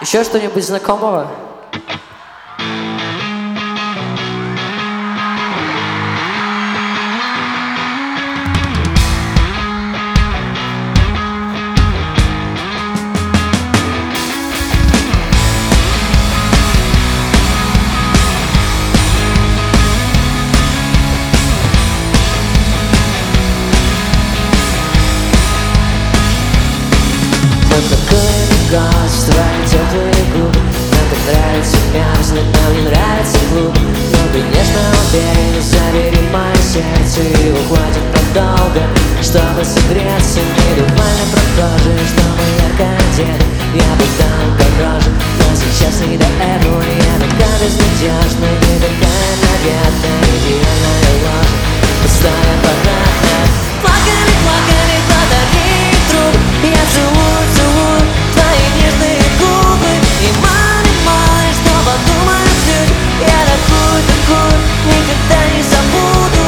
Еще что-нибудь знакомого? Голос, твои теплые губы. Нам так нравится мерзнуть, нам не нравится клуб. Но ты нежно уверен, забери мое сердце. И уходит надолго, чтобы согреться. Недовольно прохожий, что мы ярко одеты. Я бы там дороже, но сейчас не до этого. Я такая безнадежная, не такая наверное. Идеальная ложь, пустая аппаратна. Плакали, плакали, подари труп. Я целую, целую твои нежные губы. И мало, мало, что подумают люди. Я такую, такую никогда не забуду.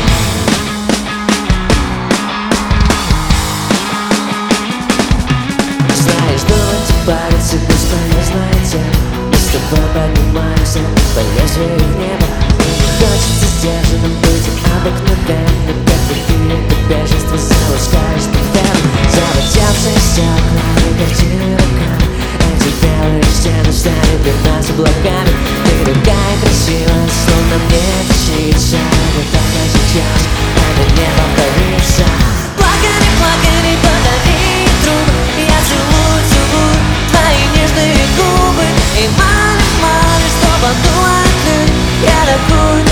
Знаешь, думать и париться бесполезная тема. Мы с тобой поднимаемся по лезвию в небо. И не хочется сдержанным быть обыкновенным. Как ты это беженство запускаешь по венам. Заводятся стекла и картины руками. Эти белые стены стали для нас облаками. Ты такая красивая, словно мне это снится. Но только сейчас это не повторится. Плакали, плакали, подари труп. Я целую, целую твои нежные губы. И мало, мало, что подумают люди. Я такую